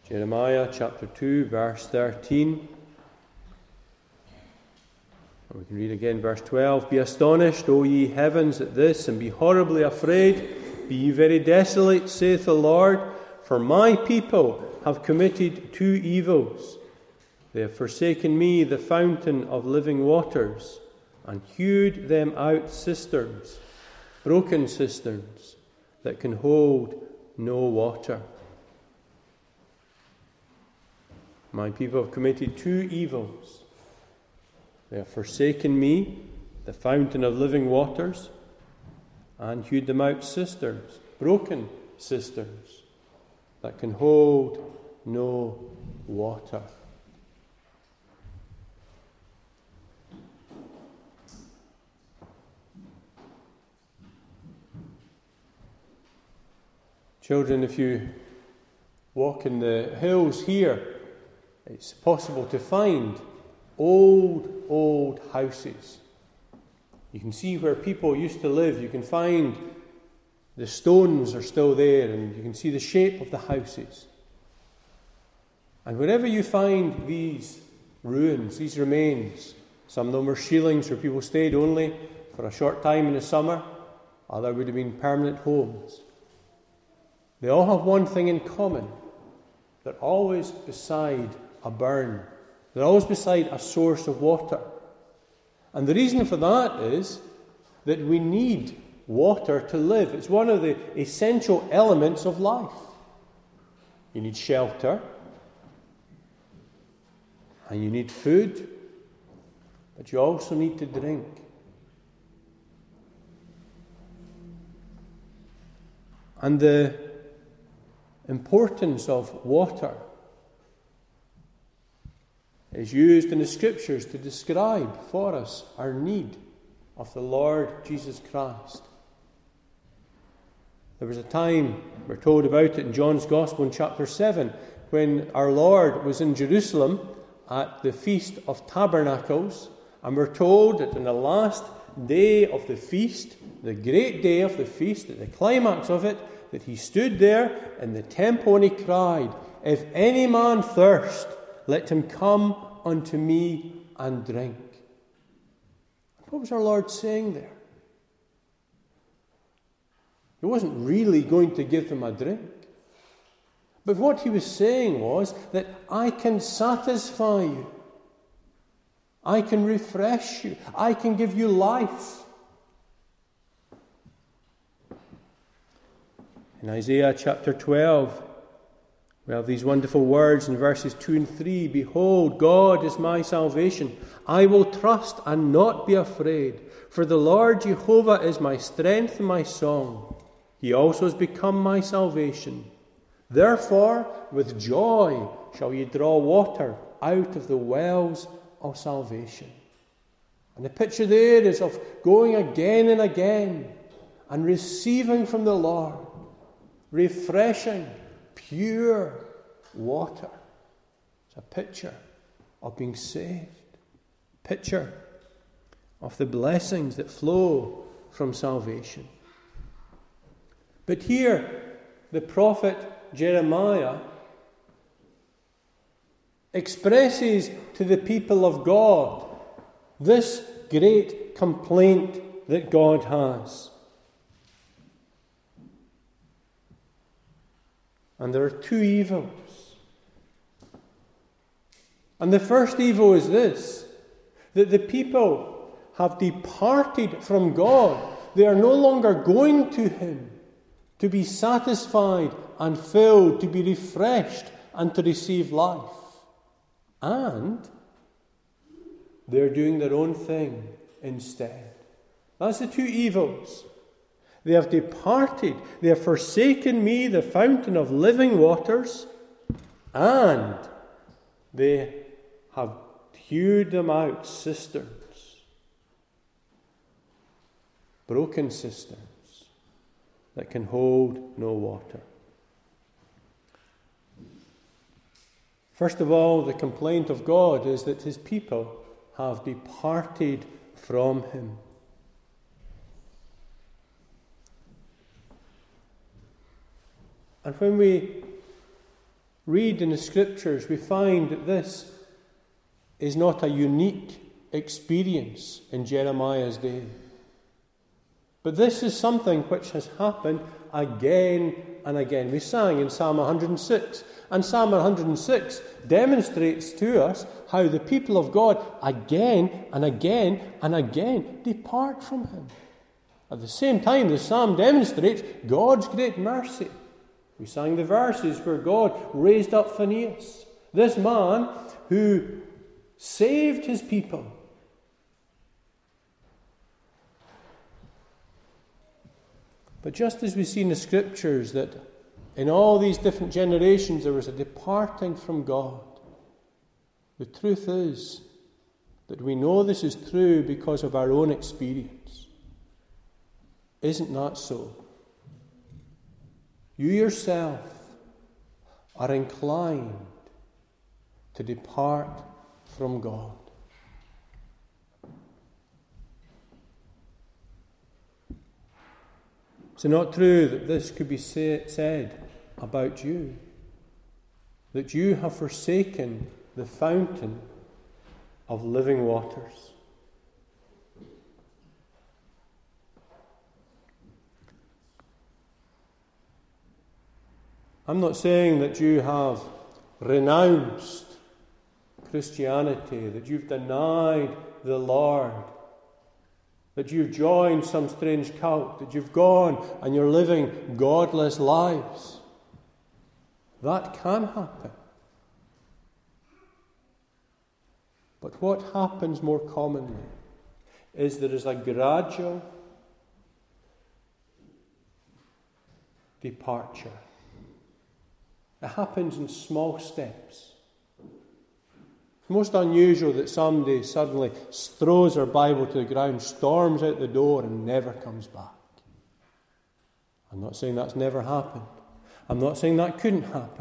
Jeremiah chapter 2, verse 13. And we can read again verse 12. Be astonished, O ye heavens, at this, and be horribly afraid. Be ye very desolate, saith the Lord, for my people have committed two evils. They have forsaken me, the fountain of living waters, and hewed them out cisterns, broken cisterns, that can hold no water. My people have committed two evils. They have forsaken me, the fountain of living waters, and hewed them out cisterns, broken cisterns, that can hold no water. Children, if you walk in the hills here, it's possible to find old houses. You can see where people used to live. You can find the stones are still there, and you can see the shape of the houses. And wherever you find these ruins, these remains, some of them were ceilings where people stayed only for a short time in the summer. Other would have been permanent homes. They all have one thing in common. They're always beside a burn. They're always beside a source of water. And the reason for that is that we need water to live. It's one of the essential elements of life. You need shelter, and you need food, but you also need to drink. And the importance of water is used in the Scriptures to describe for us our need of the Lord Jesus Christ. There was a time, we're told about it in John's Gospel in chapter 7, when our Lord was in Jerusalem at the Feast of Tabernacles, and we're told that in the last day of the feast, the great day of the feast, at the climax of it, that he stood there in the temple and he cried, "If any man thirst, let him come unto me and drink." What was our Lord saying there? He wasn't really going to give them a drink. But what he was saying was that I can satisfy you. I can refresh you. I can give you life. In Isaiah chapter 12, we have these wonderful words in verses 2 and 3. Behold, God is my salvation. I will trust and not be afraid. For the Lord Jehovah is my strength and my song. He also has become my salvation. Therefore, with joy shall ye draw water out of the wells of salvation. And the picture there is of going again and again and receiving from the Lord refreshing, pure water. It's a picture of being saved. Picture of the blessings that flow from salvation. But here, the prophet Jeremiah expresses to the people of God this great complaint that God has. And there are two evils. And the first evil is this, that the people have departed from God. They are no longer going to Him to be satisfied and filled, to be refreshed and to receive life. And they're doing their own thing instead. That's the two evils. They have departed, they have forsaken me, the fountain of living waters, and they have hewed them out cisterns, broken cisterns that can hold no water. First of all, the complaint of God is that His people have departed from Him. And when we read in the Scriptures, we find that this is not a unique experience in Jeremiah's day. But this is something which has happened again and again. We sang in Psalm 106, and Psalm 106 demonstrates to us how the people of God again and again and again depart from Him. At the same time, the psalm demonstrates God's great mercy. We sang the verses where God raised up Phinehas, this man who saved his people. But just as we see in the Scriptures that in all these different generations there was a departing from God, the truth is that we know this is true because of our own experience. Isn't that so? You yourself are inclined to depart from God. Is it not true that this could be said about you? That you have forsaken the fountain of living waters. I'm not saying that you have renounced Christianity, that you've denied the Lord, that you've joined some strange cult, that you've gone and you're living godless lives. That can happen. But what happens more commonly is there is a gradual departure. It happens in small steps. It's most unusual that somebody suddenly throws their Bible to the ground, storms out the door, and never comes back. I'm not saying that's never happened. I'm not saying that couldn't happen.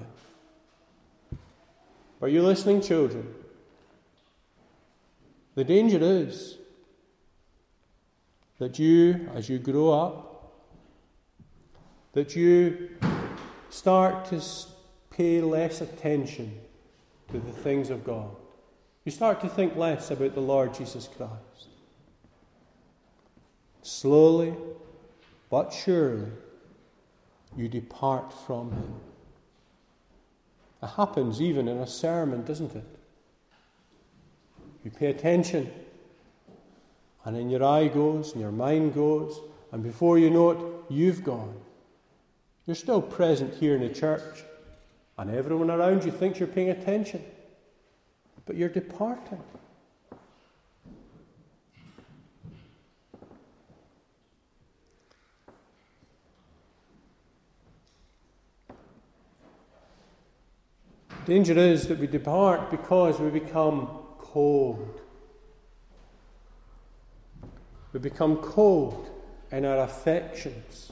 But are you listening, children? The danger is that you, as you grow up, that you start to pay less attention to the things of God. You start to think less about the Lord Jesus Christ. Slowly but surely, you depart from Him. It happens even in a sermon, doesn't it? You pay attention, and then your eye goes, and your mind goes, and before you know it, you've gone. You're still present here in the church, and everyone around you thinks you're paying attention, but you're departing. Danger is that we depart because we become cold. We become cold in our affections.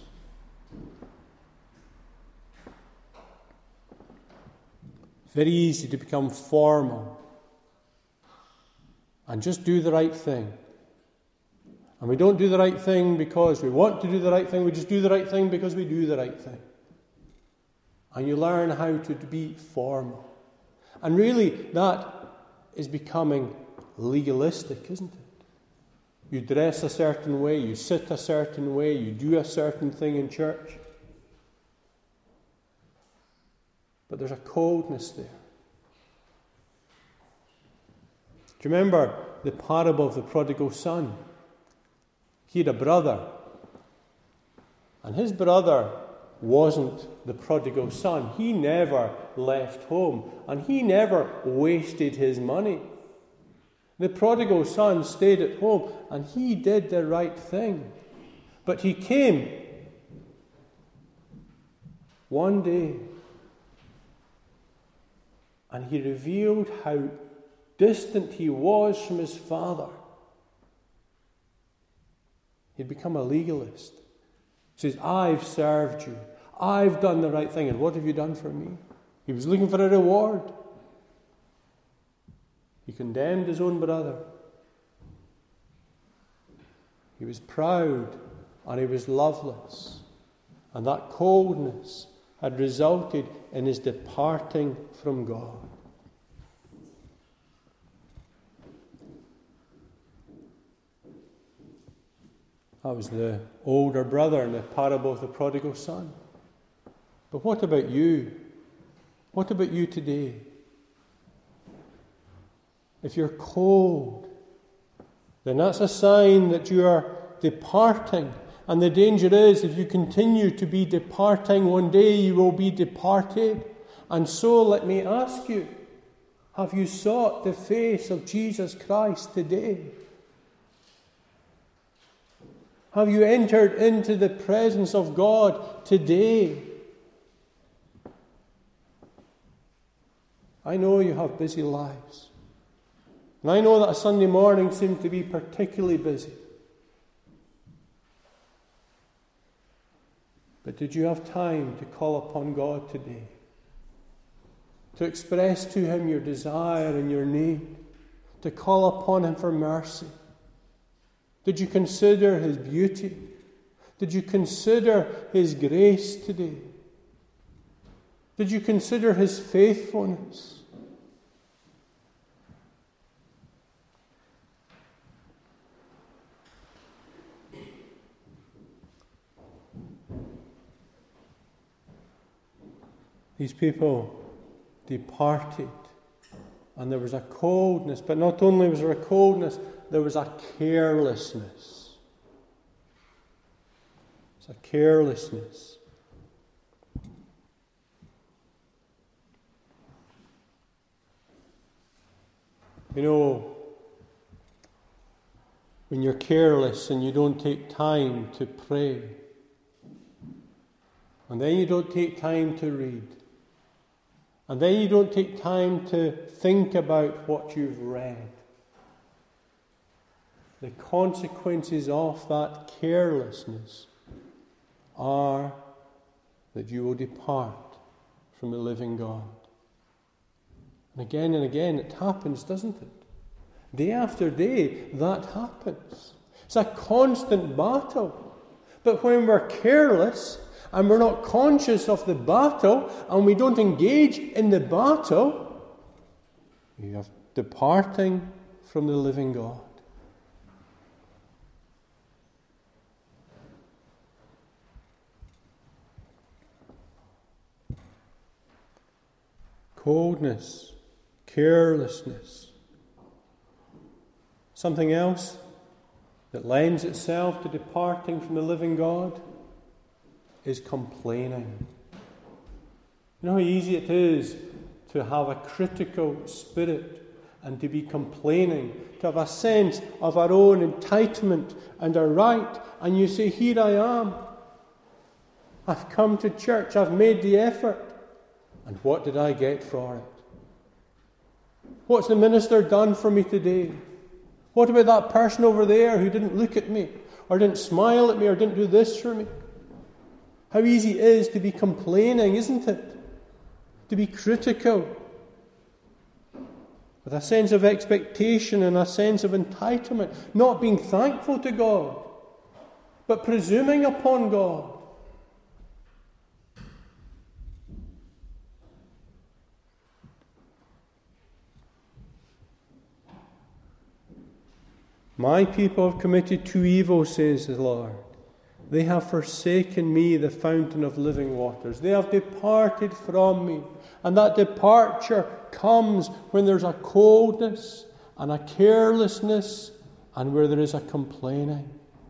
Very easy to become formal and just do the right thing. And we don't do the right thing because we want to do the right thing. We just do the right thing because we do the right thing. And you learn how to be formal. And really, that is becoming legalistic, isn't it? You dress a certain way, you sit a certain way, you do a certain thing in church. But there's a coldness there. Do you remember the parable of the prodigal son? He had a brother, and his brother wasn't the prodigal son. He never left home, and he never wasted his money. The prodigal son stayed at home, and he did the right thing. But he came one day, and he revealed how distant he was from his father. He'd become a legalist. He says, I've served you. I've done the right thing. And what have you done for me? He was looking for a reward. He condemned his own brother. He was proud and he was loveless. And that coldness had resulted in his departing from God. That was the older brother in the parable of the prodigal son. But what about you? What about you today? If you're cold, then that's a sign that you are departing. And the danger is, if you continue to be departing, one day you will be departed. And so let me ask you, have you sought the face of Jesus Christ today? Have you entered into the presence of God today? I know you have busy lives. And I know that a Sunday morning seems to be particularly busy. But did you have time to call upon God today? To express to Him your desire and your need? To call upon Him for mercy? Did you consider His beauty? Did you consider His grace today? Did you consider His faithfulness? These people departed, and there was a coldness, but not only was there a coldness, there was a carelessness. It's a carelessness. You know, when you're careless and you don't take time to pray, and then you don't take time to read, and then you don't take time to think about what you've read, the consequences of that carelessness are that you will depart from the living God. And again it happens, doesn't it? Day after day, that happens. It's a constant battle. But when we're careless and we're not conscious of the battle and we don't engage in the battle, you have departing from the living God. Coldness, carelessness. Something else that lends itself to departing from the living God is complaining. You know how easy it is to have a critical spirit and to be complaining, to have a sense of our own entitlement and our right, and you say, here I am. I've come to church, I've made the effort. And what did I get for it? What's the minister done for me today? What about that person over there who didn't look at me, or didn't smile at me, or didn't do this for me? How easy it is to be complaining, isn't it? To be critical. With a sense of expectation and a sense of entitlement. Not being thankful to God, but presuming upon God. My people have committed two evils, says the Lord. They have forsaken me, the fountain of living waters. They have departed from me. And that departure comes when there's a coldness and a carelessness and where there is a complaining.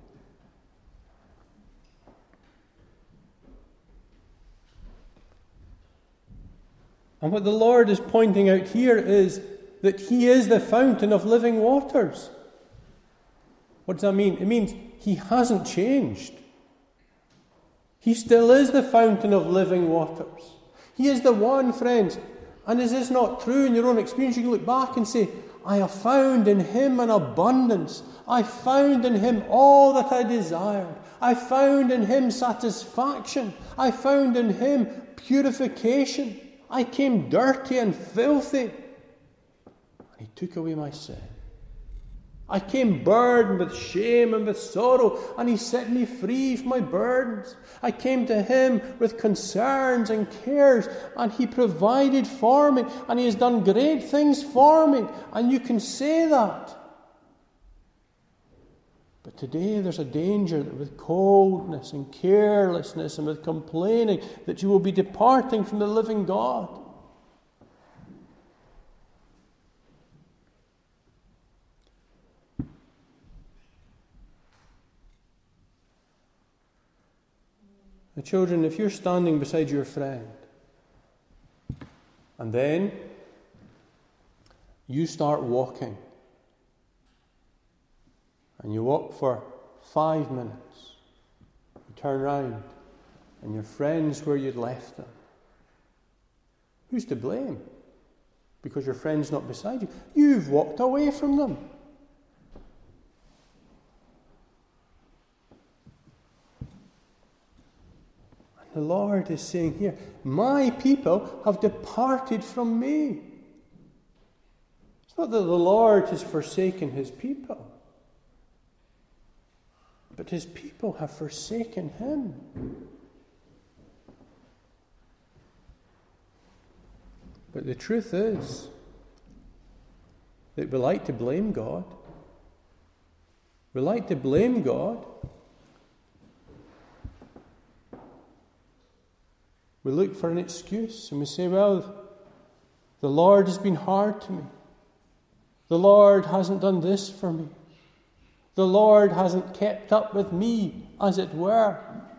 And what the Lord is pointing out here is that He is the fountain of living waters. What does that mean? It means He hasn't changed. He still is the fountain of living waters. He is the one, friends. And is this not true in your own experience? You can look back and say, I have found in Him an abundance. I found in Him all that I desired. I found in Him satisfaction. I found in Him purification. I came dirty and filthy. And He took away my sin. I came burdened with shame and with sorrow, and He set me free from my burdens. I came to Him with concerns and cares, and He provided for me, and He has done great things for me. And you can say that. But today there's a danger that with coldness and carelessness and with complaining, that you will be departing from the living God. Now, children, if you're standing beside your friend, and then you start walking, and you walk for 5 minutes, you turn round, and your friend's where you'd left them, who's to blame? Because your friend's not beside you. You've walked away from them. The Lord is saying here, my people have departed from me. It's not that the Lord has forsaken His people, but His people have forsaken Him. But the truth is that we like to blame God. We like to blame God. We look for an excuse and we say, well, the Lord has been hard to me. The Lord hasn't done this for me. The Lord hasn't kept up with me, as it were.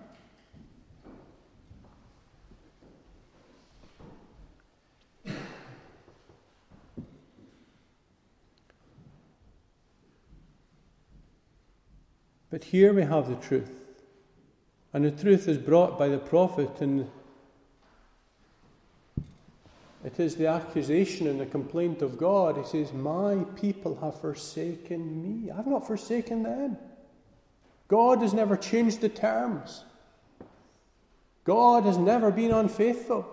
But here we have the truth. And the truth is brought by the prophet, and it is the accusation and the complaint of God. He says, my people have forsaken me. I've not forsaken them. God has never changed the terms. God has never been unfaithful.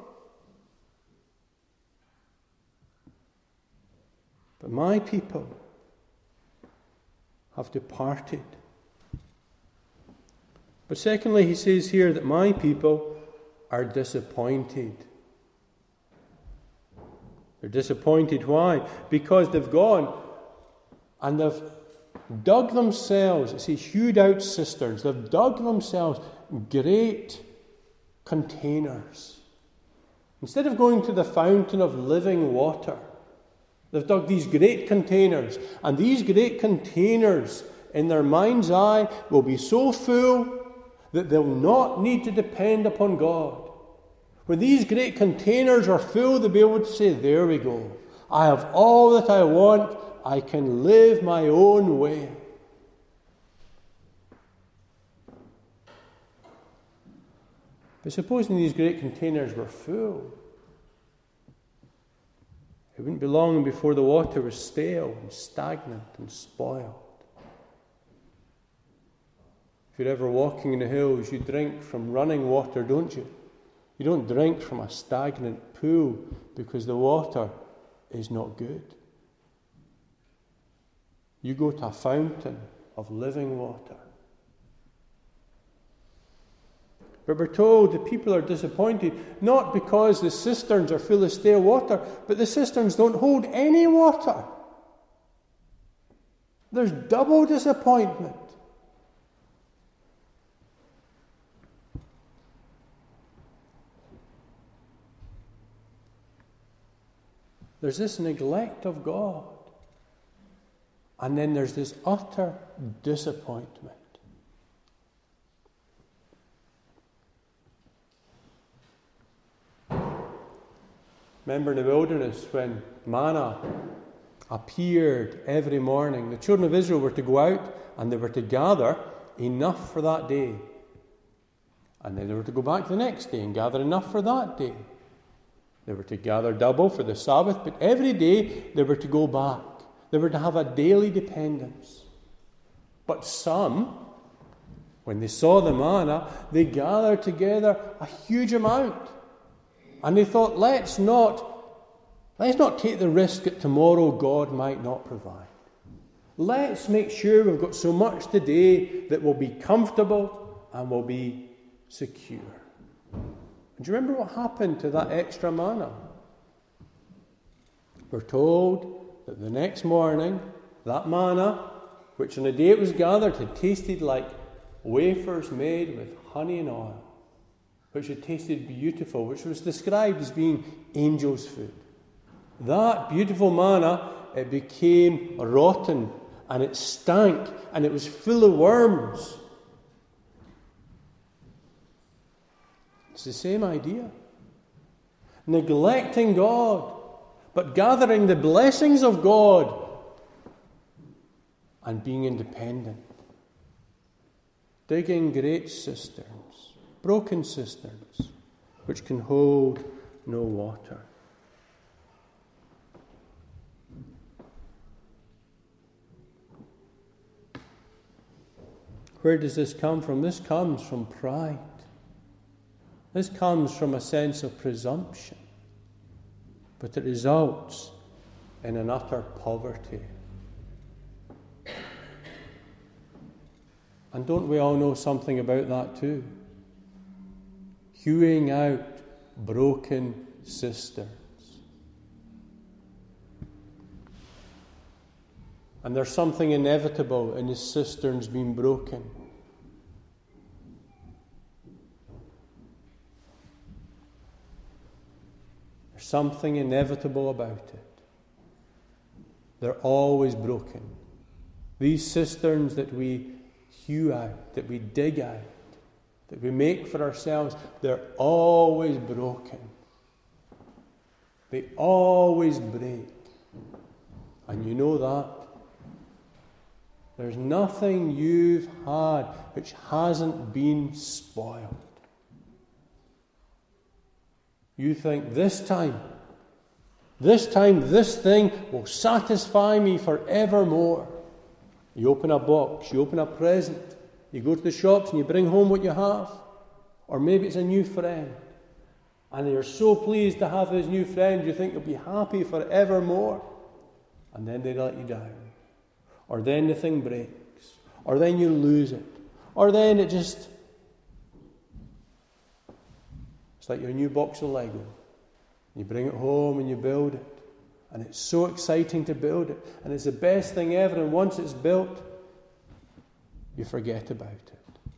But my people have departed. But secondly, he says here that my people are disappointed. They're disappointed. Why? Because they've gone and they've dug themselves, it says, hewed out cisterns. They've dug themselves great containers. Instead of going to the fountain of living water, they've dug these great containers. And these great containers, in their mind's eye, will be so full that they'll not need to depend upon God. When these great containers are full, they'll be able to say, there we go. I have all that I want. I can live my own way. But supposing these great containers were full, it wouldn't be long before the water was stale and stagnant and spoiled. If you're ever walking in the hills, you drink from running water, don't you? You don't drink from a stagnant pool because the water is not good. You go to a fountain of living water. But we're told the people are disappointed, not because the cisterns are full of stale water, but the cisterns don't hold any water. There's double disappointment. There's this neglect of God. And then there's this utter disappointment. Remember in the wilderness when manna appeared every morning, the children of Israel were to go out and they were to gather enough for that day. And then they were to go back the next day and gather enough for that day. They were to gather double for the Sabbath, but every day they were to go back. They were to have a daily dependence. But some, when they saw the manna, they gathered together a huge amount. And they thought, let's not take the risk that tomorrow God might not provide. Let's make sure we've got so much today that will be comfortable and will be secure. Do you remember what happened to that extra manna? We're told that the next morning, that manna, which on the day it was gathered had tasted like wafers made with honey and oil, which had tasted beautiful, which was described as being angels' food. That beautiful manna, it became rotten, and it stank, and it was full of worms. It's the same idea. Neglecting God, but gathering the blessings of God and being independent. Digging great cisterns, broken cisterns, which can hold no water. Where does this come from? This comes from pride. This comes from a sense of presumption. But it results in an utter poverty. And don't we all know something about that too? Hewing out broken cisterns. And there's something inevitable in the cisterns being broken. There's something inevitable about it. They're always broken. These cisterns that we hew out, that we dig out, that we make for ourselves, they're always broken. They always break. And you know that. There's nothing you've had which hasn't been spoiled. You think this time, this thing will satisfy me forevermore. You open a box, you open a present, you go to the shops and you bring home what you have. Or maybe it's a new friend. And you're so pleased to have this new friend, you think you'll be happy forevermore. And then they let you down. Or then the thing breaks. Or then you lose it. Or then it's like your new box of Lego. You bring it home and you build it. And it's so exciting to build it. And it's the best thing ever. And once it's built, you forget about it.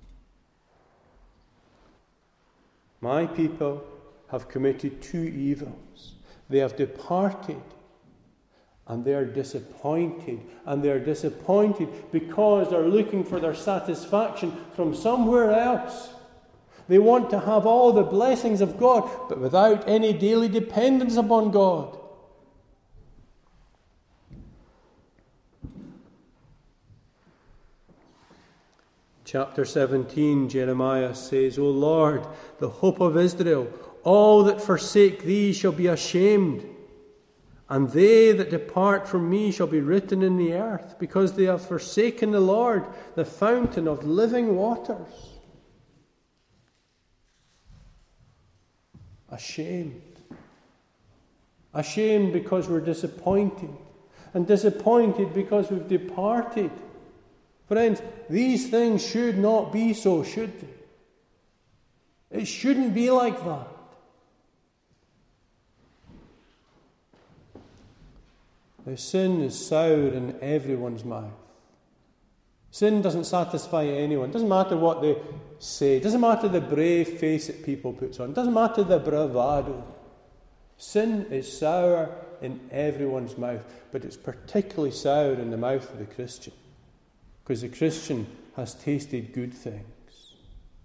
My people have committed two evils. They have departed. And they are disappointed. And they are disappointed because they're looking for their satisfaction from somewhere else. They want to have all the blessings of God, but without any daily dependence upon God. Chapter 17, Jeremiah says, O Lord, the hope of Israel, all that forsake thee shall be ashamed. And they that depart from me shall be written in the earth, because they have forsaken the Lord, the fountain of living waters. Ashamed. Ashamed because we're disappointed. And disappointed because we've departed. Friends, these things should not be so, should they? It shouldn't be like that. Now, sin is sour in everyone's mouth. Sin doesn't satisfy anyone. It doesn't matter what they say. It doesn't matter the brave face that people put on. It doesn't matter the bravado. Sin is sour in everyone's mouth, but it's particularly sour in the mouth of the Christian, because the Christian has tasted good things.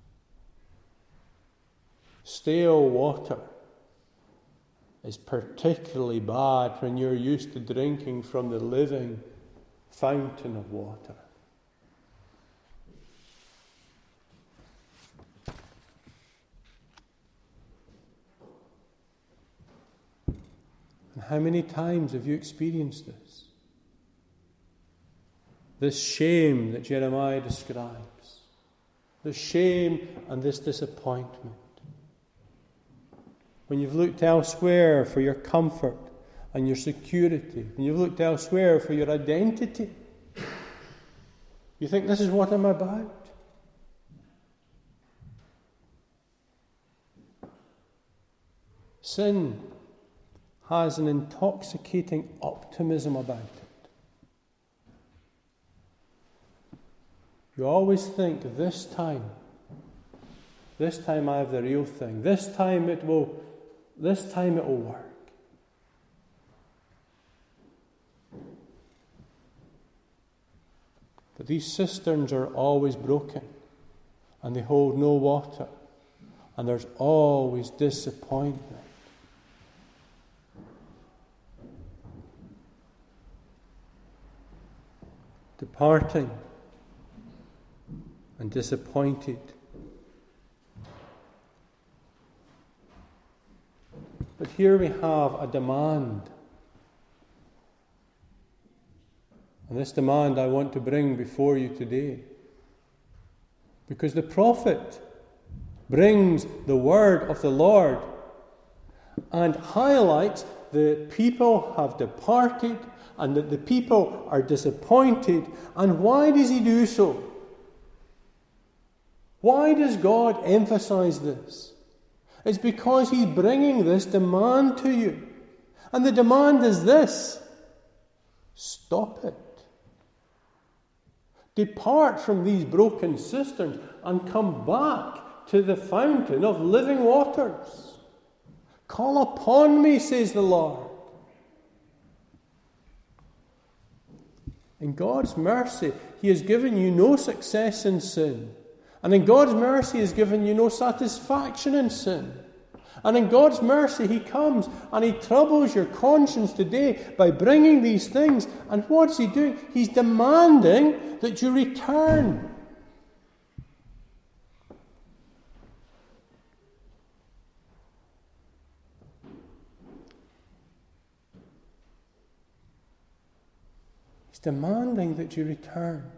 Stale water is particularly bad when you're used to drinking from the living fountain of water. And how many times have you experienced this? This shame that Jeremiah describes. The shame and this disappointment. When you've looked elsewhere for your comfort and your security, when you've looked elsewhere for your identity, You think this is what I'm about? Sin has an intoxicating optimism about it. You always think, this time I have the real thing. This time it will work. But these cisterns are always broken, and they hold no water, and there's always disappointment. Departing and disappointed. But here we have a demand. And this demand I want to bring before you today. Because the prophet brings the word of the Lord and highlights the people have departed and that the people are disappointed. And why does he do so? Why does God emphasize this? It's because he's bringing this demand to you. And the demand is this: stop it. Depart from these broken cisterns and come back to the fountain of living waters. Call upon me, says the Lord. In God's mercy, he has given you no success in sin. And in God's mercy, he has given you no satisfaction in sin. And in God's mercy, he comes and he troubles your conscience today by bringing these things. And what's he doing? He's demanding that you return. He's demanding that you return.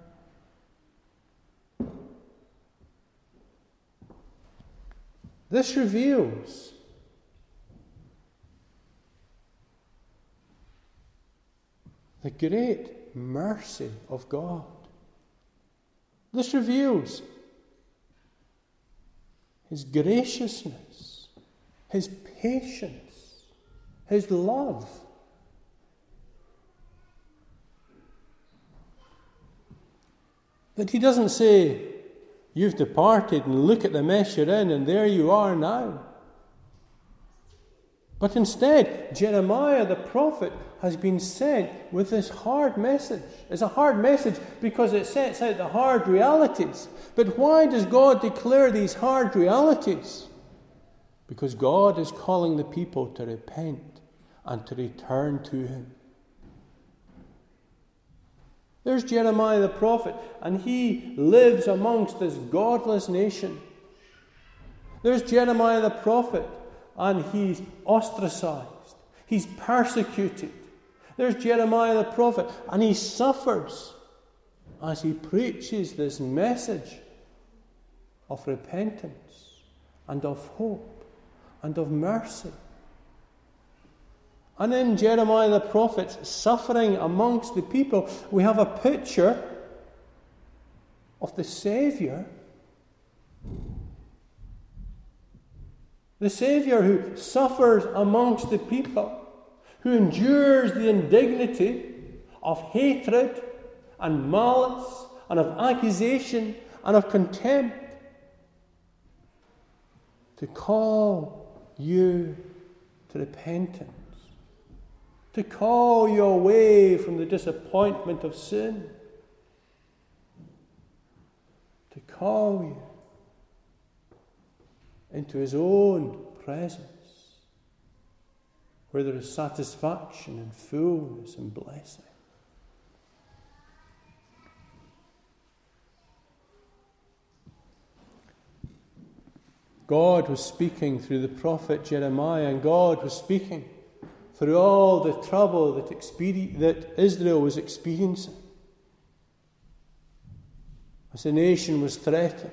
This reveals the great mercy of God. This reveals his graciousness, his patience, his love. That he doesn't say, you've departed and look at the mess you're in and there you are now. But instead, Jeremiah the prophet has been sent with this hard message. It's a hard message because it sets out the hard realities. But why does God declare these hard realities? Because God is calling the people to repent and to return to him. There's Jeremiah the prophet, and he lives amongst this godless nation. There's Jeremiah the prophet, and he's ostracized. He's persecuted. There's Jeremiah the prophet, and he suffers as he preaches this message of repentance and of hope and of mercy. And in Jeremiah the prophet's suffering amongst the people, we have a picture of the Saviour. The Saviour who suffers amongst the people, who endures the indignity of hatred and malice and of accusation and of contempt, to call you to repentance. To call you away from the disappointment of sin. To call you into his own presence, where there is satisfaction and fullness and blessing. God was speaking through the prophet Jeremiah, and God was speaking through all the trouble that Israel was experiencing. As the nation was threatened,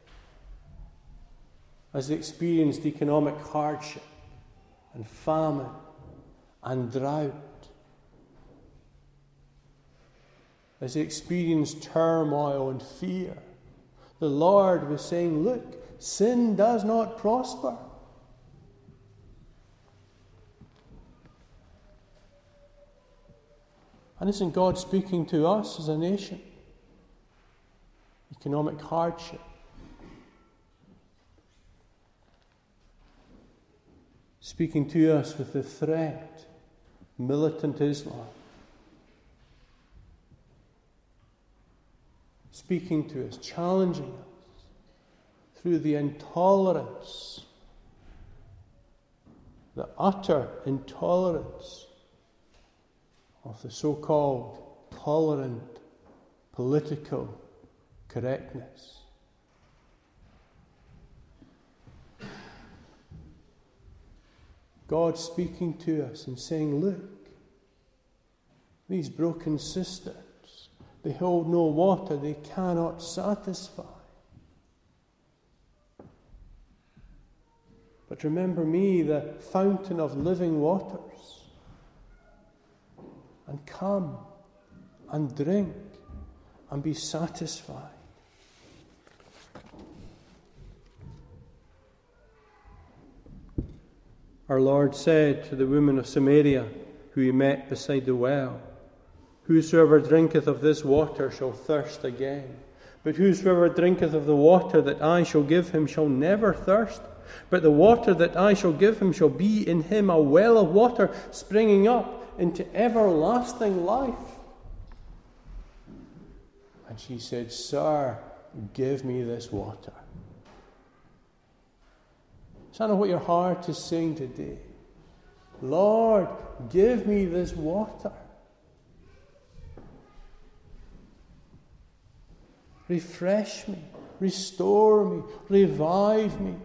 as they experienced economic hardship and famine and drought. as they experienced turmoil and fear, the Lord was saying, look, sin does not prosper. And isn't God speaking to us as a nation? Economic hardship. Speaking to us with the threat, militant Islam. Speaking to us, challenging us through the intolerance, the utter intolerance of the so-called tolerant political correctness. God speaking to us and saying, look, these broken cisterns, they hold no water, they cannot satisfy. But remember me, the fountain of living waters, and come and drink and be satisfied. Our Lord said to the woman of Samaria, who he met beside the well, whosoever drinketh of this water shall thirst again. But whosoever drinketh of the water that I shall give him shall never thirst. But the water that I shall give him shall be in him a well of water springing up into everlasting life. And she said, Sir, give me this water. Is that not what your heart is saying today? Lord, give me this water. Refresh me, restore me, revive me.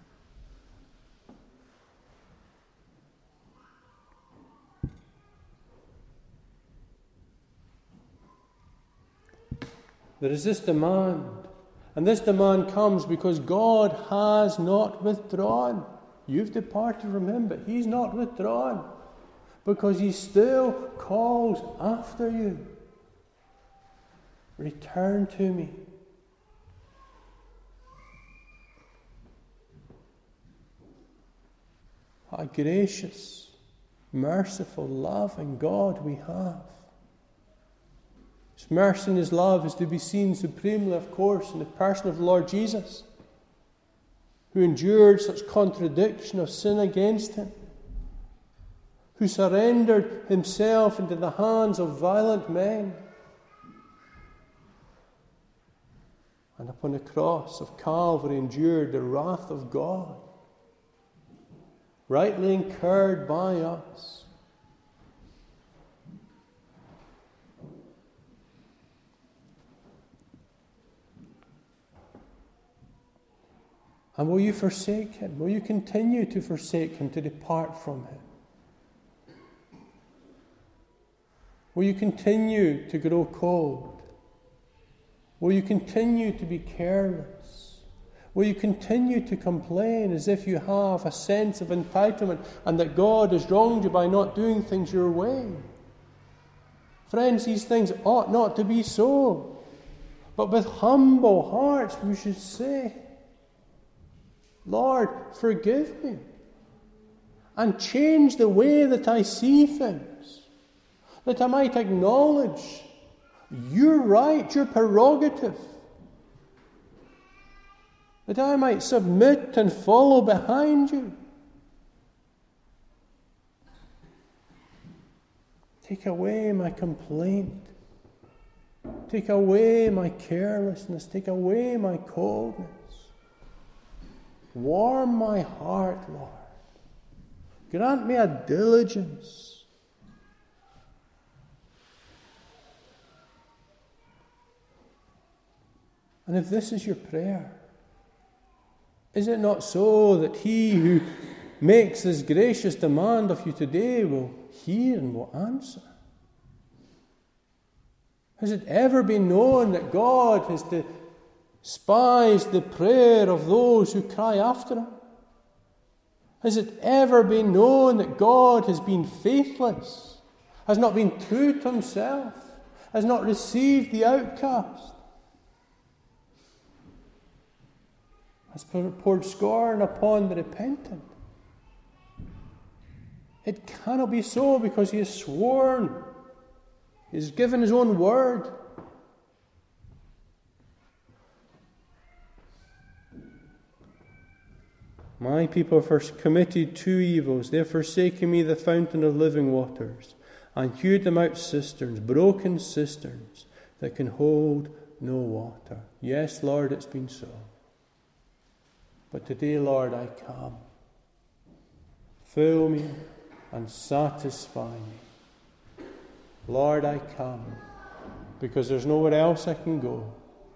There is this demand, and this demand comes because God has not withdrawn. You've departed from him, but he's not withdrawn, because he still calls after you. Return to me. What a gracious, merciful, loving God we have. His mercy and his love is to be seen supremely, of course, in the person of the Lord Jesus, who endured such contradiction of sin against him, who surrendered himself into the hands of violent men, and upon the cross of Calvary endured the wrath of God, rightly incurred by us. And will you forsake him? Will you continue to forsake him, to depart from him? Will you continue to grow cold? Will you continue to be careless? Will you continue to complain as if you have a sense of entitlement and that God has wronged you by not doing things your way? Friends, these things ought not to be so. But with humble hearts we should say, Lord, forgive me and change the way that I see things, that I might acknowledge your right, your prerogative, that I might submit and follow behind you. Take away my complaint. Take away my carelessness. Take away my coldness. Warm my heart, Lord. Grant me a diligence. And if this is your prayer, is it not so that he who makes this gracious demand of you today will hear and will answer? Has it ever been known that God has despised the prayer of those who cry after him? Has it ever been known that God has been faithless, has not been true to himself, has not received the outcast, has poured scorn upon the repentant. It cannot be so, because he has sworn. He has given his own word. My people have committed two evils. They have forsaken me, the fountain of living waters, and hewed them out cisterns, broken cisterns that can hold no water. Yes, Lord, it's been so. But today, Lord, I come. Fill me and satisfy me. Lord, I come, because there's nowhere else I can go.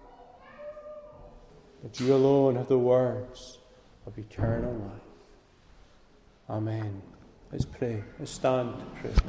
But you alone have the words of eternal life. Amen. Let's pray. Let's stand to pray.